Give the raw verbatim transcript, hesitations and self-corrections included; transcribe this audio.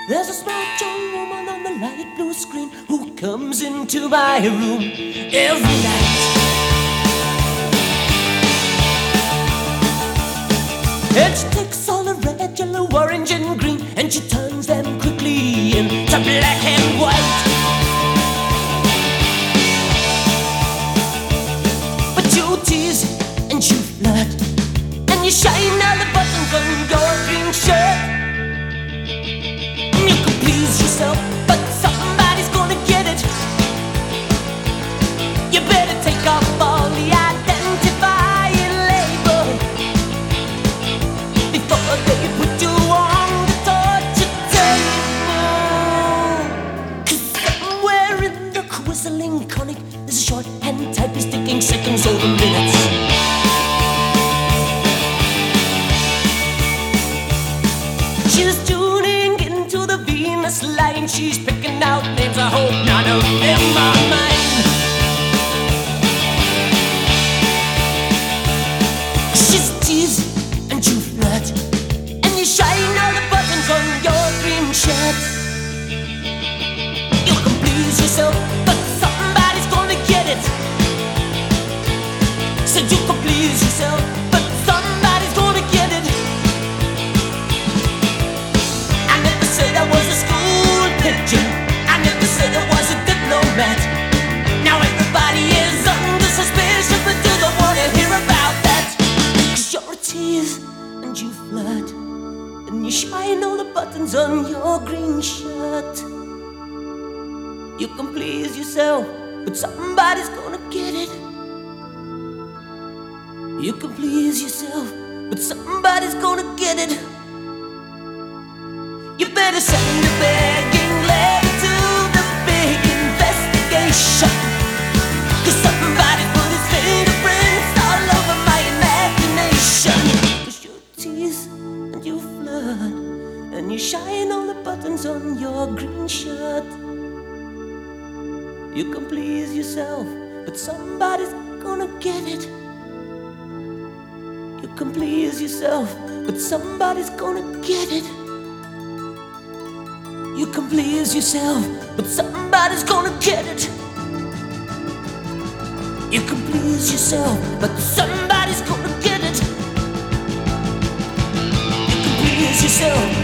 There's a small young woman on the light blue screen who comes into my room every night. And she takes all the red, yellow, orange and green and she turns them quickly into black and white. But you tease and you flirt and you shine all the buttons on your green shirt. You can please yourself, but somebody's gonna get it. You better take off all the identifying label before they put you on the torture table. 'Cause somewhere in the whistling conic there's a shorthand typist ticking seconds over minutes. She's tuning into the Venus line. She's picking out names. I hope none of them are mine. She's teasing and you flirt and you shine all the buttons on your green shirt. You can please yourself, but somebody's gonna get it. Said you can please yourself, but somebody's gonna get it. I was a school pigeon. I never said I was a diplomat. Now everybody is under suspicion, but you don't wanna hear about that. 'Cause you're a tease and you flirt and you shine all the buttons on your green shirt. You can please yourself, but somebody's gonna get it. You can please yourself, but somebody's gonna get it. You better send a begging letter to the big investigation, 'cause somebody put his fingerprints all over my imagination. 'Cause you tease and you flirt and you shine all the buttons on your green shirt. You can please yourself, but somebody's gonna get it. You can please yourself, but somebody's gonna get it. You can please yourself, but somebody's gonna get it. You can please yourself, but somebody's gonna get it. You can please yourself,